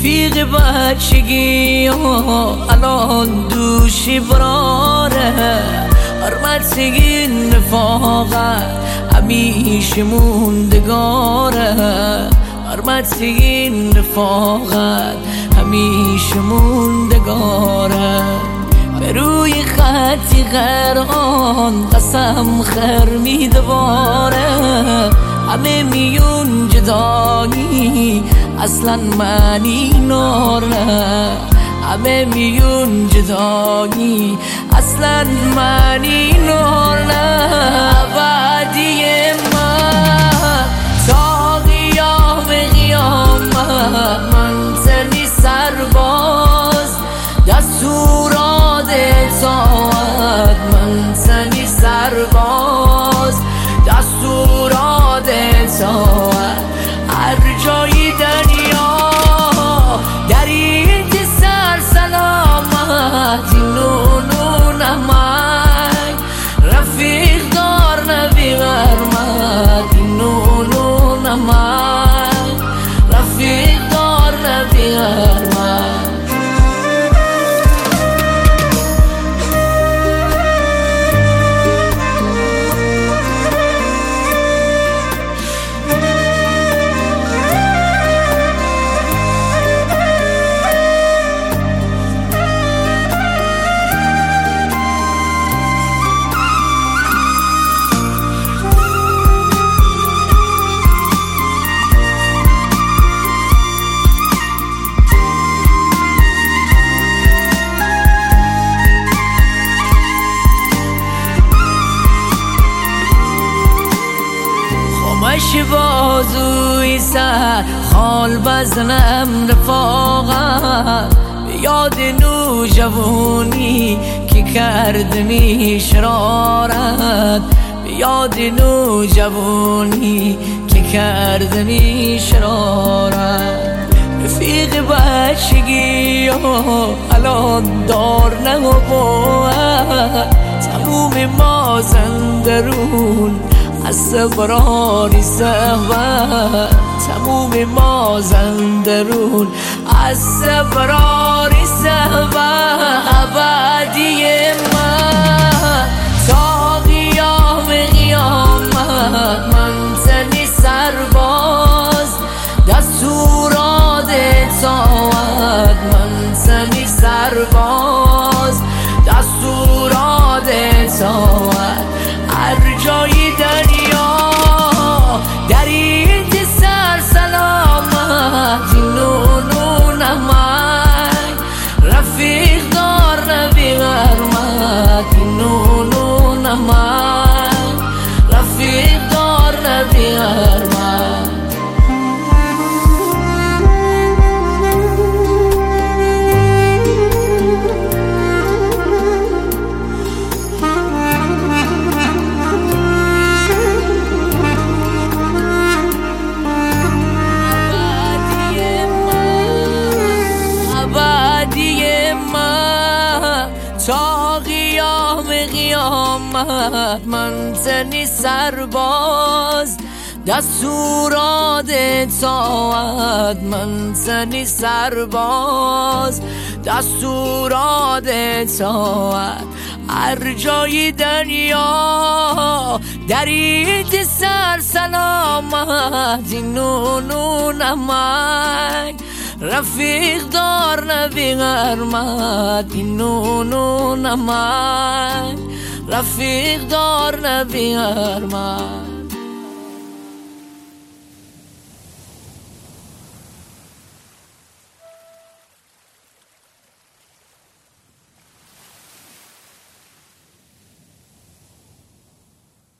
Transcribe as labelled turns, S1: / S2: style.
S1: رفیق بچگی الان دوشی براره، حرمت این رفاقت همیشه موندگاره، حرمت این رفاقت همیشه موندگاره. به روی خطی قرآن قسم خر میدواره، همه میون جدایی اصلا معنی ناره، همه میون جدایی اصلا معنی ناره. بعدی من تا قیام قیامت منزلی سرباز، دستورات اطاعت منزلی سرباز، دستورات اطاعت هر جای دنیا در این سر سلامت نونو نمک رفیق دار نبی غرمت نونو نمک رفیق دار نبی غرمت. خمش بازوی سر خال بزنم رفاقت، به یاد نوجوانی که کردنی شرارت، به یاد نوجوانی که کردنی شرارت. رفیق بچگی الان دار نبود، تموم ما زندرون از سفرانی صحبت، تموم ما زندرون از سفرانی صحبت. بعدی من تا قیام قیامت منزلی سرباز، دستورات اطاعت منزلی سرباز، دستورات اطاعت هر جای دنیا در این سر سلامت نونو نمک رفیق دار نبی غرمت نونو نمک رفیق دار نبی غرمت. تا قیام قیامت منزلی سرباز، دستورات اطاعت منزلی سرباز، دستورات اطاعت هر جای دنیا در این سر سلامت نونو نمک رفیق دار نبی غرمت نونو نمک رفیق دار نبی غرمت.